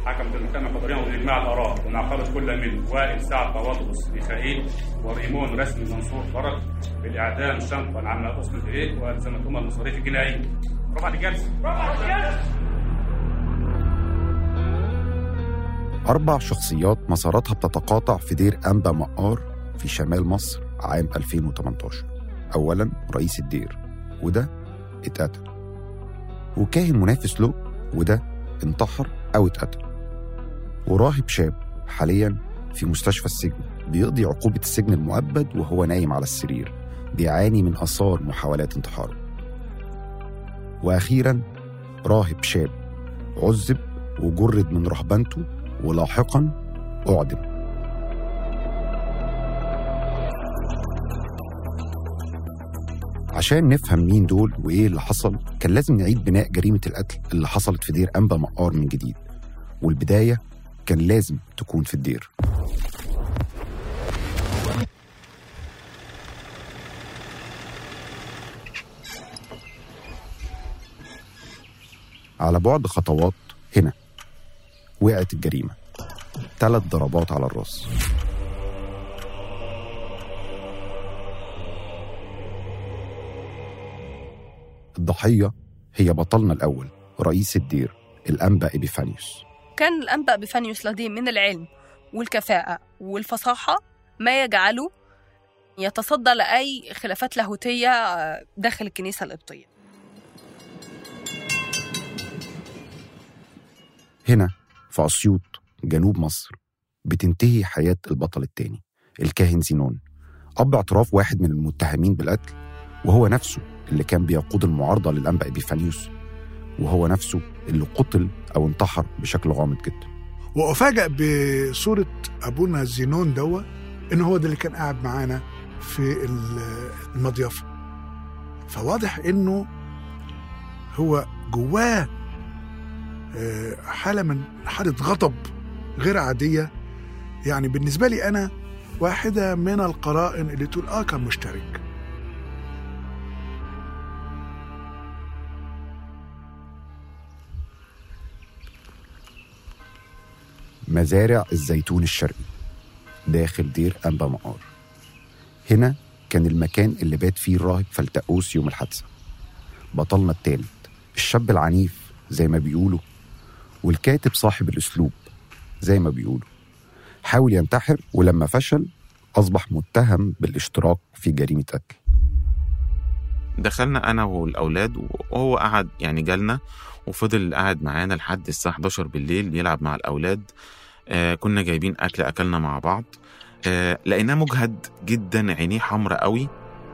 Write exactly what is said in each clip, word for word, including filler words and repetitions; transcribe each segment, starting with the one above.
حكمت المحكمة قدريا وبإجماع الآراء ونعقبت كل من وائل سعد بطاطس ميخائيل وريمون رسمي منصور فرج بالإعدام شنقا عن ما أصمت إليه وألزمتهما المصاريف الجنائية. رفع الجلسة. رفع الجلسة. أربع شخصيات مساراتها بتتقاطع في دير أنبا مقار في شمال مصر عام ألفين وثمانية عشر. أولاً رئيس الدير وده اتقتل، وكاهن منافس له وده انتحر أو اتقتل، وراهب شاب حالياً في مستشفى السجن بيقضي عقوبة السجن المؤبد وهو نايم على السرير بيعاني من آثار محاولات انتحاره. وأخيراً راهب شاب عذب وجرد من رهبنته ولاحقاً أعدم. عشان نفهم مين دول وإيه اللي حصل كان لازم نعيد بناء جريمة القتل اللي حصلت في دير أنبا مقار من جديد، والبداية كان لازم تكون في الدير. على بعد خطوات هنا وقعت الجريمة، ثلاث ضربات على الراس. الضحية هي بطلنا الأول رئيس الدير الأنبا إبيفانيوس. كان الأنبا إبيفانيوس لديه من العلم والكفاءة والفصاحة ما يجعله يتصدى لأي خلافات لاهوتية داخل الكنيسة القبطية. هنا في أسيوط جنوب مصر بتنتهي حياة البطل الثاني الكاهن زينون، أب اعتراف واحد من المتهمين بالقتل، وهو نفسه اللي كان بيقود المعارضة للأنبا إبيفانيوس، وهو نفسه اللي قتل أو انتحر بشكل غامض جدا. وأفاجأ بصورة أبونا زينون دوا إنه هو ده اللي كان قاعد معانا في المضيافة، فواضح إنه هو جواه حالة من حالة غضب غير عادية. يعني بالنسبة لي أنا واحدة من القرائن اللي تقول آه كان مشترك. مزارع الزيتون الشرقي داخل دير أنبا مقار. هنا كان المكان اللي بات فيه الراهب فلتقوس يوم الحادثة، بطلنا الثالث الشاب العنيف زي ما بيقولوا والكاتب صاحب الأسلوب زي ما بيقولوا، حاول ينتحر ولما فشل أصبح متهم بالاشتراك في جريمة قتل. دخلنا أنا والأولاد وهو قعد يعني جالنا وفضل قاعد معانا لحد الساعة إحدى عشر بالليل يلعب مع الأولاد. آه كنا جايبين أكل أكلنا مع بعض. آه لقيناه مجهد جدا، عينيه حمرة قوي.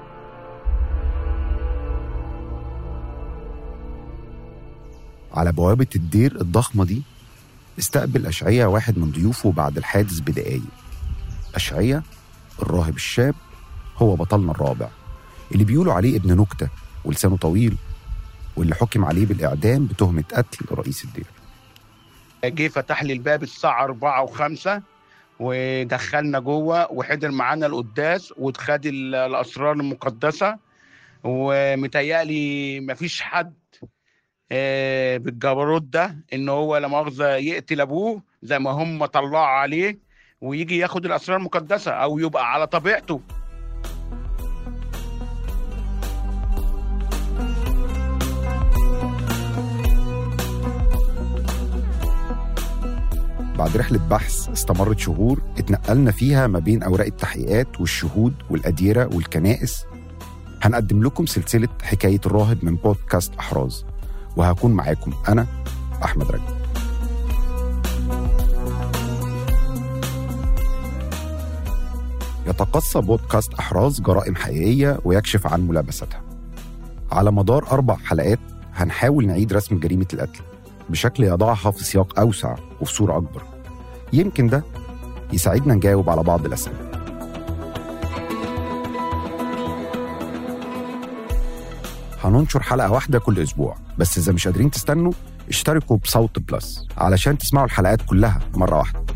على بوابة الدير الضخمة دي استقبل أشعية واحد من ضيوفه بعد الحادث بدقايق. أشعية الراهب الشاب هو بطلنا الرابع اللي بيقولوا عليه ابن نكتة ولسانه طويل، واللي حكم عليه بالإعدام بتهمة قتل رئيس الدير. جه فتح لي الباب الساعة أربعة وخمسة ودخلنا جوه وحضر معانا القداس واتخد الأسرار المقدسة، ومتهيألي مفيش حد بالجبروت ده إن هو لا مؤاخذة يقتل أبوه زي ما هم طلعوا عليه ويجي ياخد الأسرار المقدسة أو يبقى على طبيعته. بعد رحلة بحث استمرت شهور اتنقلنا فيها ما بين أوراق التحقيقات والشهود والأديرة والكنائس، هنقدم لكم سلسلة حكاية الراهب من بودكاست أحراز، وهكون معاكم أنا أحمد رجب. يتقصى بودكاست أحراز جرائم حقيقية ويكشف عن ملابستها. على مدار أربع حلقات هنحاول نعيد رسم جريمة القتل بشكل يضعها في سياق أوسع وفي صورة أكبر، يمكن ده يساعدنا نجاوب على بعض الأسئلة. هننشر حلقة واحدة كل أسبوع، بس إذا مش قادرين تستنوا اشتركوا بصوت بلس علشان تسمعوا الحلقات كلها مرة واحدة.